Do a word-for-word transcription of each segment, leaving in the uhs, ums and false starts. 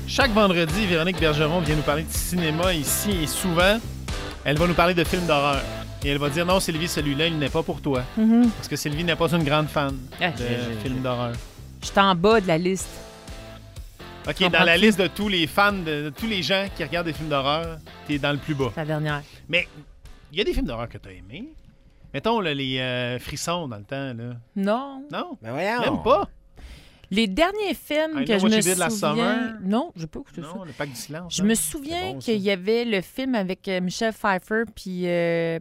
Chaque vendredi, Véronique Bergeron vient nous parler de cinéma ici et souvent, elle va nous parler de films d'horreur. Et elle va dire, non, Sylvie, celui-là, il n'est pas pour toi. Mm-hmm. Parce que Sylvie n'est pas une grande fan ah, de j'ai, j'ai, films j'ai... d'horreur. Je suis en bas de la liste. OK, dans la liste de tous les fans, de, de tous les gens qui regardent des films d'horreur, t'es dans le plus bas. La dernière. Mais il y a des films d'horreur que t'as aimés. Mettons, là, les euh, frissons dans le temps, là. Non. Non? Ben voyons. Même pas. Les derniers films I que know je what me you did last souviens... summer. Non, je n'ai pas écouté ça. Non, le Pacte du silence. Je hein? me souviens bon, qu'il y avait le film avec euh, Michelle Pfeiffer puis euh,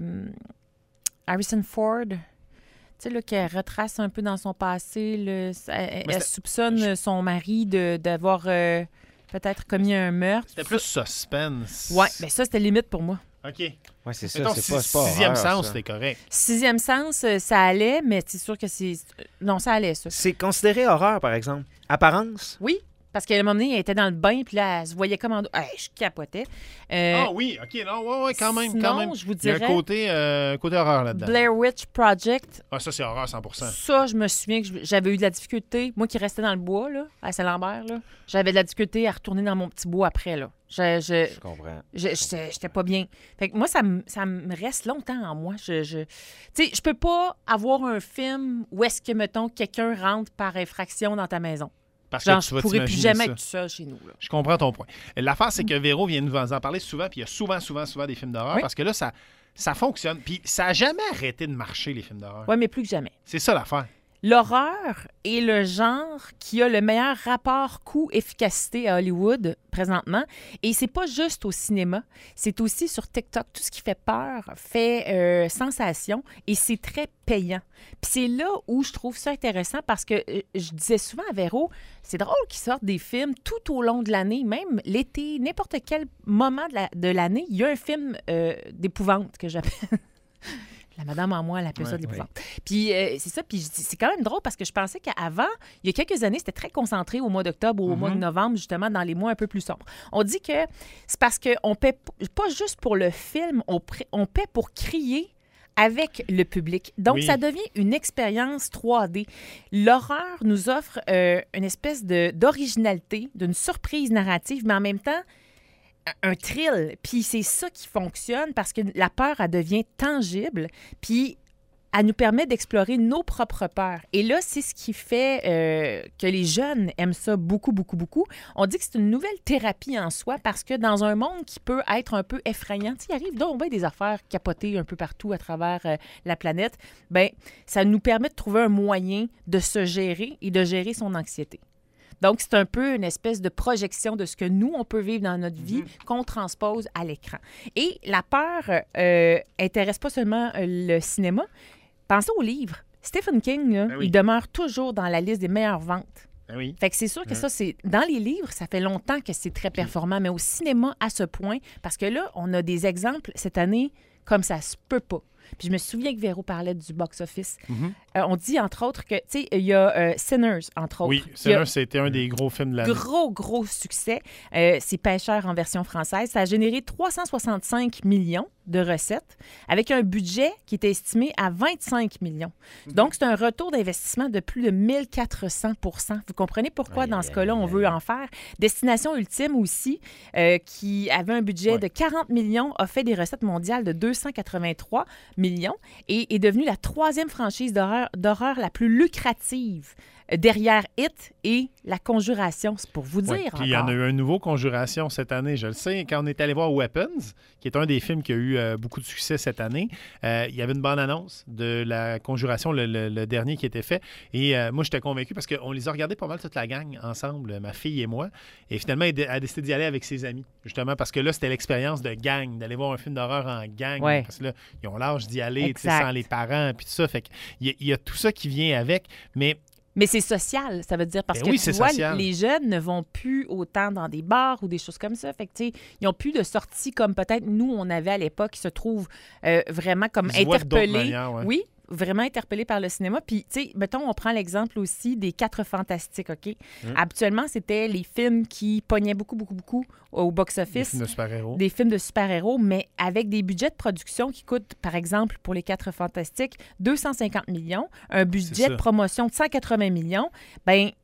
Harrison Ford. Tu sais, là, qu'elle retrace un peu dans son passé. Là, elle, elle soupçonne je... son mari de, d'avoir euh, peut-être commis un meurtre. C'était plus suspense. Ouais, bien ça, c'était limite pour moi. OK. Ouais, c'est ça, Mettons, c'est si, pas, c'est pas Sixième horreur, sens, ça. c'était correct. Sixième sens, ça allait, mais c'est sûr que c'est... Non, ça allait, ça. C'est considéré horreur, par exemple. Apparence? Oui, parce qu'à un moment donné, elle était dans le bain, puis là, elle se voyait comme en dos. Hey, je capotais. Euh, Ah oui, OK, non, ouais, ouais, quand même, sinon, quand même. je vous Il y a dirais... un côté, euh, côté horreur là-dedans. Blair Witch Project. Ah, ça, c'est horreur cent pour cent. Ça, je me souviens que j'avais eu de la difficulté. Moi qui restais dans le bois, là, à Saint-Lambert, là, j'avais de la difficulté à retourner dans mon petit bois après, là. Je, je, Je comprends. je, j'étais, j'étais pas bien. Fait que moi, ça me, ça me reste longtemps en moi. Je, je, tu sais, je peux pas avoir un film où est-ce que, mettons, quelqu'un rentre par infraction dans ta maison. Parce Genre, que tu je vas pourrais plus t'imaginer jamais ça. être tout seul chez nous. Là. Je comprends ton point. L'affaire, c'est que Véro vient nous en parler souvent, puis il y a souvent, souvent, souvent des films d'horreur, Oui. parce que là, ça, ça fonctionne. Puis ça n'a jamais arrêté de marcher, les films d'horreur. Oui, mais plus que jamais. C'est ça l'affaire. L'horreur est le genre qui a le meilleur rapport coût-efficacité à Hollywood présentement. Et c'est pas juste au cinéma, c'est aussi sur TikTok. Tout ce qui fait peur fait euh, sensation et c'est très payant. Puis c'est là où je trouve ça intéressant parce que euh, je disais souvent à Véro, c'est drôle qu'ils sortent des films tout au long de l'année, même l'été, n'importe quel moment de, la, de l'année, il y a un film euh, d'épouvante que j'appelle... La madame en moi, elle appelle ouais, ça de l'épouvante. Ouais. Puis euh, c'est ça, puis c'est quand même drôle parce que je pensais qu'avant, il y a quelques années, c'était très concentré au mois d'octobre ou au mm-hmm. mois de novembre, justement, dans les mois un peu plus sombres. On dit que c'est parce qu'on paie pas juste pour le film, on, on paie pour crier avec le public. Donc, oui. ça devient une expérience trois D. L'horreur nous offre euh, une espèce de, d'originalité, d'une surprise narrative, mais en même temps, un thrill. Puis c'est ça qui fonctionne parce que la peur, elle devient tangible. Puis elle nous permet d'explorer nos propres peurs. Et là, c'est ce qui fait euh, que les jeunes aiment ça beaucoup, beaucoup, beaucoup. On dit que c'est une nouvelle thérapie en soi parce que dans un monde qui peut être un peu effrayant, il arrive donc bien des affaires capotées un peu partout à travers euh, la planète, bien, ça nous permet de trouver un moyen de se gérer et de gérer son anxiété. Donc, c'est un peu une espèce de projection de ce que nous, on peut vivre dans notre vie mm-hmm. qu'on transpose à l'écran. Et la peur euh, intéresse pas seulement euh, le cinéma. Pensez aux livres. Stephen King, là, ben oui. il demeure toujours dans la liste des meilleures ventes. Ben oui. Fait que c'est sûr que mm-hmm. ça, c'est... Dans les livres, ça fait longtemps que c'est très performant, mais au cinéma, à ce point, parce que là, on a des exemples cette année comme ça se peut pas. Puis je me souviens que Véro parlait du box-office. Mm-hmm. Euh, on dit, entre autres, que, tu sais, il y a euh, Sinners, entre autres. Oui, Sinners, c'était un des gros films de l'année. Gros, gros succès. Euh, c'est Pêcheurs en version française. Ça a généré trois cent soixante-cinq millions de recettes avec un budget qui était estimé à vingt-cinq millions. Mm-hmm. Donc, c'est un retour d'investissement de plus de mille quatre cents pour cent. Vous comprenez pourquoi, aïe, dans ce cas-là, aïe, on veut aïe. en faire. Destination Ultime aussi, euh, qui avait un budget ouais. de quarante millions, a fait des recettes mondiales de deux cent quatre-vingt-trois millions et est devenue la troisième franchise d'horreur, d'horreur la plus lucrative derrière It et La Conjuration. C'est pour vous dire ouais, puis il y en a eu un nouveau Conjuration cette année, je le sais. Quand on est allé voir Weapons, qui est un des films qui a eu euh, beaucoup de succès cette année, euh, il y avait une bande-annonce de La Conjuration, le, le, le dernier qui était fait. Et euh, moi, j'étais convaincu parce qu'on les a regardés pas mal toute la gang ensemble, ma fille et moi. Et finalement, elle a décidé d'y aller avec ses amis, justement, parce que là, c'était l'expérience de gang, d'aller voir un film d'horreur en gang. Ouais. Parce que là, ils ont l'âge d'y aller sans les parents, puis tout ça. Fait qu'il y, y a tout ça qui vient avec, mais... Mais c'est social, ça veut dire, parce ben que oui, tu vois, social. Les jeunes ne vont plus autant dans des bars ou des choses comme ça. Fait que, tu sais, ils n'ont plus de sorties comme peut-être nous, on avait à l'époque, qui se trouvent euh, vraiment comme ils interpellés. Manières, ouais. Oui, vraiment interpellés par le cinéma. Puis, tu sais, mettons, on prend l'exemple aussi des Quatre Fantastiques, OK? Mmh. Habituellement, c'était les films qui pognaient beaucoup, beaucoup, beaucoup au box-office. Des films de super-héros. Des films de super-héros, mais avec des budgets de production qui coûtent, par exemple, pour les Quatre Fantastiques, deux cent cinquante millions, un budget de promotion de cent quatre-vingts millions, bien...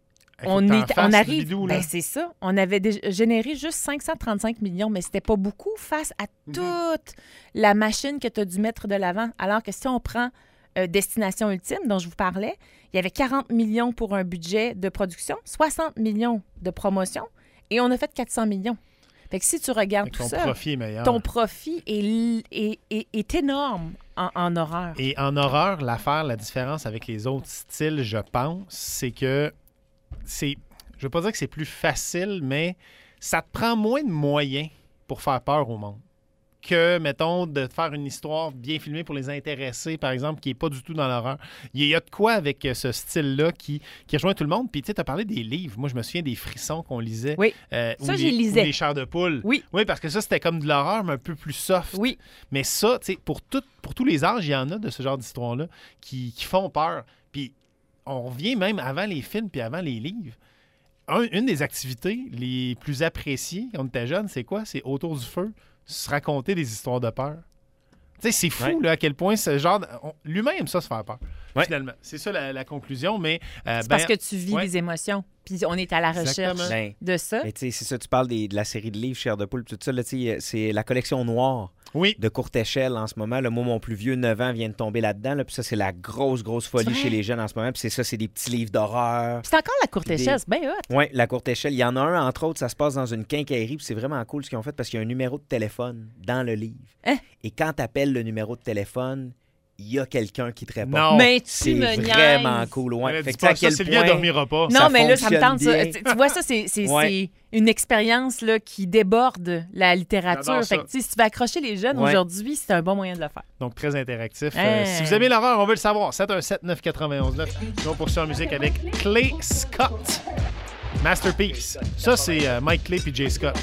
On, est, on arrive, bidou, ben c'est ça. On avait dé- généré juste cinq cent trente-cinq millions, mais c'était pas beaucoup face à mm-hmm. toute la machine que tu as dû mettre de l'avant. Alors que si on prend euh, Destination Ultime, dont je vous parlais, il y avait quarante millions pour un budget de production, soixante millions de promotion, et on a fait quatre cents millions. Fait que si tu regardes tout ton ça, profit est meilleur. ton profit est, est, est, est énorme en, en horreur. Et en horreur, l'affaire, la différence avec les autres styles, je pense, c'est que c'est, je veux pas dire que c'est plus facile, mais ça te prend moins de moyens pour faire peur au monde que, mettons, de faire une histoire bien filmée pour les intéresser, par exemple, qui n'est pas du tout dans l'horreur. Il y a de quoi avec ce style-là qui, qui rejoint tout le monde. Puis, tu sais, tu as parlé des livres. Moi, je me souviens des frissons qu'on lisait. Oui, euh, ça, ou j'y les, lisais. Ou les chairs de poule. Oui. Oui, parce que ça, c'était comme de l'horreur, mais un peu plus soft. Oui. Mais ça, tu sais, pour, tout, pour tous les âges, il y en a de ce genre d'histoire-là qui, qui font peur. Puis, on revient même avant les films puis avant les livres. Un, une des activités les plus appréciées quand on était jeune, c'est quoi? C'est autour du feu, se raconter des histoires de peur. Tu sais, c'est fou ouais. là, à quel point ce genre... De... On... L'humain aime ça, se faire peur, ouais. finalement. C'est ça la, la conclusion, mais... Euh, c'est ben... parce que tu vis ouais. des émotions, puis on est à la recherche ben, de ça. Mais tu sais, c'est ça, tu parles des, de la série de livres Chair de poule, tout ça, là, tu sais, c'est la collection noire. Oui. De courte échelle en ce moment. Là, moi, mon plus vieux, neuf ans, vient de tomber là-dedans. Là, puis ça, c'est la grosse, grosse folie chez les jeunes en ce moment. Puis c'est ça, c'est des petits livres d'horreur. C'est encore la courte des... échelle, c'est bien hot. Oui, la courte échelle. Il y en a un, entre autres, ça se passe dans une quincaillerie. Puis c'est vraiment cool ce qu'ils ont fait parce qu'il y a un numéro de téléphone dans le livre. Hein? Et quand tu appelles le numéro de téléphone, il y a quelqu'un qui te répond. Non. Mais tu c'est me vraiment niaises. cool. Ouais. Fait que ça, Sylvia ne dormira pas. Non, ça mais là, ça me tente bien. ça. Tu vois, ça, c'est, c'est, ouais. c'est une expérience là, qui déborde la littérature. Fait que, si tu veux accrocher les jeunes ouais. aujourd'hui, c'est un bon moyen de le faire. Donc, très interactif. Hey. Euh, si vous aimez l'horreur, on veut le savoir. sept un sept neuf neuf un neuf. On poursuit en musique avec Clay Scott. Masterpiece. Ça, c'est euh, Mike Clay et Jay Scott.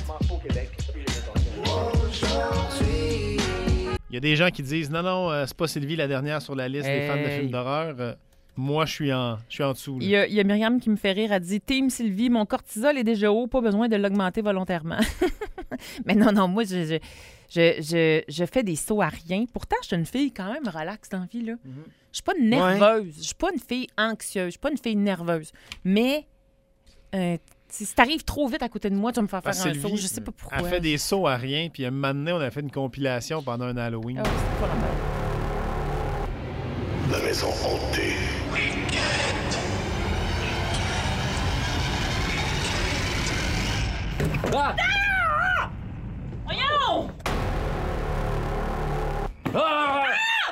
Il y a des gens qui disent non, non, euh, c'est pas Sylvie la dernière sur la liste hey. des fans de films d'horreur. Euh, moi, je suis en, je suis en dessous. Il y, a, il y a Myriam qui me fait rire. Elle dit Team Sylvie, mon cortisol est déjà haut, pas besoin de l'augmenter volontairement. Mais non, non, moi, je, je, je, je, je fais des sauts à rien. Pourtant, je suis une fille quand même relaxe dans la vie. Là. Mm-hmm. Je suis pas nerveuse. Ouais. Je suis pas une fille anxieuse. Je suis pas une fille nerveuse. Mais. Euh, Si t'arrives trop vite à côté de moi, tu vas me faire faire ah, un saut. Je sais pas pourquoi. Elle fait des sauts à rien, puis un moment donné, on a fait une compilation pendant un Halloween. Oh, c'est pas la même. La maison hantée. Ah! Ah! Voyons! Ah!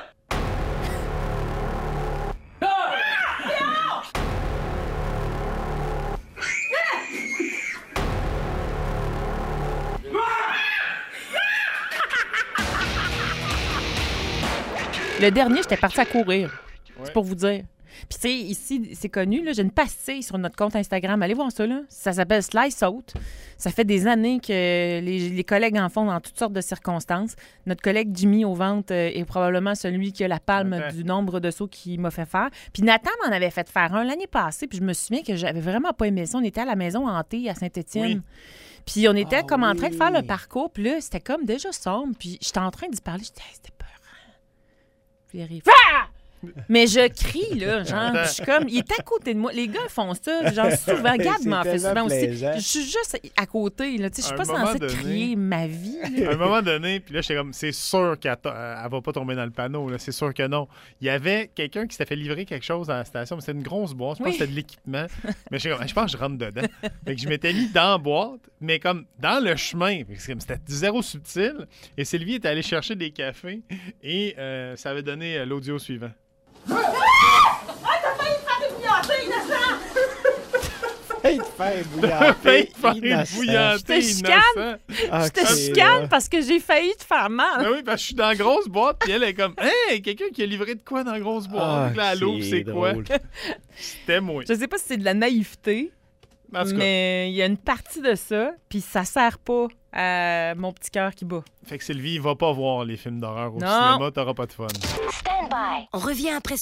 Le dernier, j'étais partie à courir. Ouais. C'est pour vous dire. Puis, tu sais, ici, c'est connu, là, j'ai une pastille sur notre compte Instagram. Allez voir ça, là. Ça s'appelle Slice Out. Ça fait des années que les, les collègues en font dans toutes sortes de circonstances. Notre collègue Jimmy au ventre euh, est probablement celui qui a la palme okay. du nombre de sauts qu'il m'a fait faire. Puis Nathan m'en avait fait faire un l'année passée. Puis je me souviens que j'avais vraiment pas aimé ça. On était à la maison hantée à Saint-Étienne. Oui. Puis on était oh, comme en train oui. de faire le parcours. Puis là, c'était comme déjà sombre. Puis j'étais en train d'y parler. J'étais hey, c'était peurant. Puis il arrive. Ah! Mais je crie, là, genre, je suis comme, il est à côté de moi. Les gars font ça, genre, souvent. Gab m'en fait souvent aussi. Je suis juste à côté, là, tu sais, je suis pas censée donné, crier ma vie. Là. À un moment donné, puis là, j'étais comme, c'est sûr qu'elle to- elle va pas tomber dans le panneau, là, c'est sûr que non. Il y avait quelqu'un qui s'était fait livrer quelque chose à la station, mais c'était une grosse boîte, je pense oui. que c'était de l'équipement. Mais j'étais comme, je pense que je rentre dedans. Fait que je m'étais mis dans la boîte, mais comme dans le chemin, c'était zéro subtil, et Sylvie était allée chercher des cafés, et euh, ça avait donné l'audio suivant. Ah! Ah, t'as failli te faire bouillanter, innocent! Failli te faire bouillanter, innocent! Je te chicane! Je te chicane parce que j'ai failli te faire mal! Ben oui, parce que je suis dans la grosse boîte, puis elle est comme « Hey, quelqu'un qui a livré de quoi dans la grosse boîte? Ah, » Là, elle ouvre, c'est quoi? C'était moi. Je sais pas si c'est de la naïveté, mais il y a une partie de ça, puis ça sert pas à mon petit cœur qui bat. Fait que Sylvie, va pas voir les films d'horreur au non. cinéma, t'auras pas de fun. Stand by. On revient après